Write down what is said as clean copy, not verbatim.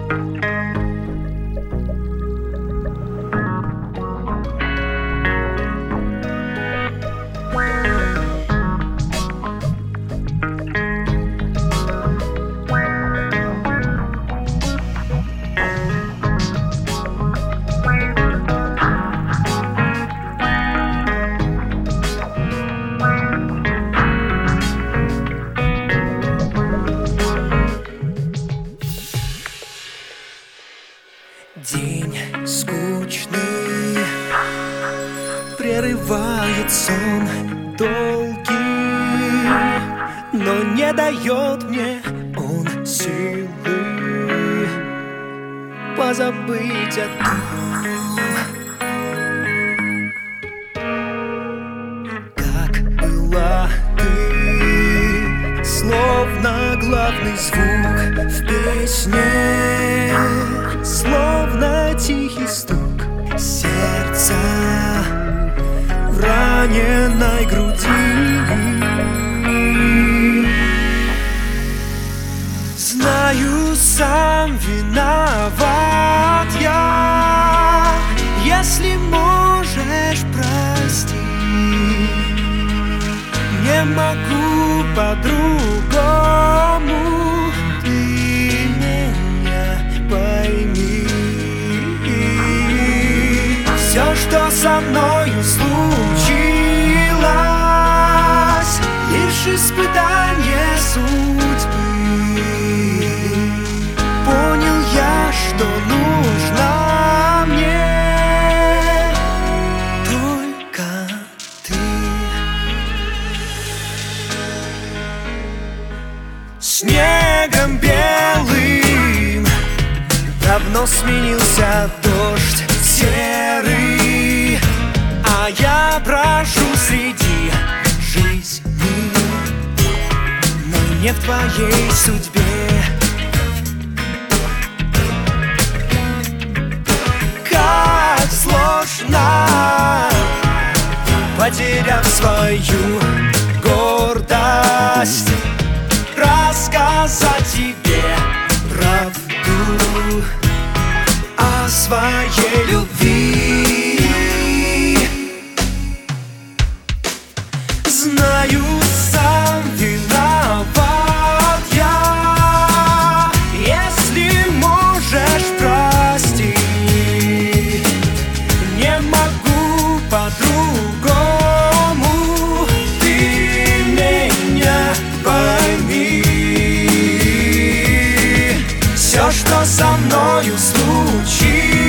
День скучный прерывает сон долгий, но не дает мне он силы позабыть о том, как была ты, словно главный звук в песне, словно тихий стук сердца в раненой груди. Знаю, сам виноват я, если можешь, прости. Не могу по-другому, ты меня пойми. Все, что со мною случилось, лишь испытание судьбы. Понял я, что нужна мне только ты. Снегом белым давно сменился дождь серый, а я брожу среди жизни, но не в твоей судьбе. Как сложно, потеряв свою гордость, рассказать тебе правду о своей любви. Знаю, сам виноват я, если можешь, прости. Не могу по-другому, ты меня пойми. Все, что со мною случилось,